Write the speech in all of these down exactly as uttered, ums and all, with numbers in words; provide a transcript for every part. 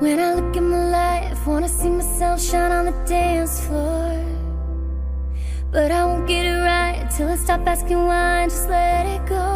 When I look at my life, wanna see myself shine on the dance floor. But I won't get it right till I stop asking why and just let it go.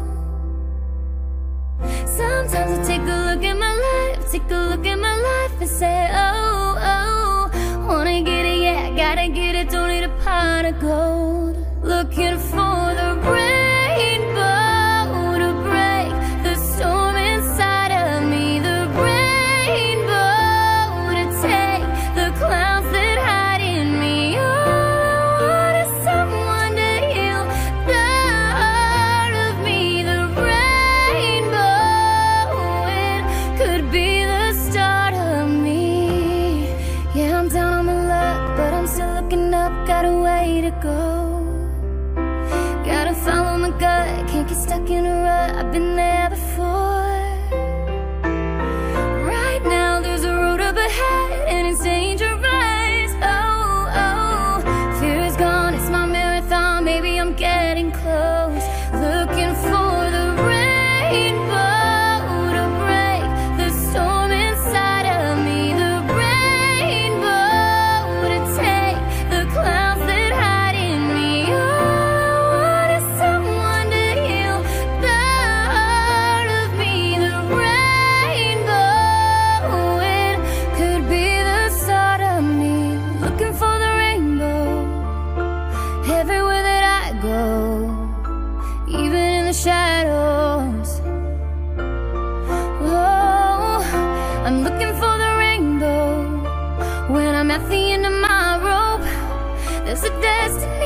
Sometimes I take a look at my life, take a look at my life and say, oh, oh, wanna get it, yeah, gotta get it, don't need a pot of gold. Looking for the rainbow to break the storm inside of me, the rainbow to take the clouds that hide in me. All I want is someone to heal the heart of me, the rainbow. It could be the start of me. Yeah, I'm down on my luck, but I'm still looking up, got a way to go. Gotta follow my gut, can't get stuck in a rut, I've been there before. Right now there's a road up ahead and it's dangerous. Oh, oh, fear is gone, it's my marathon, maybe I'm getting close. Looking for the rainbow to break the storm inside of me, the rainbow to take the clouds that hide in me. Everywhere that I go, even in the shadows. Oh, I'm looking for the rainbow. When I'm at the end of my rope, there's a destiny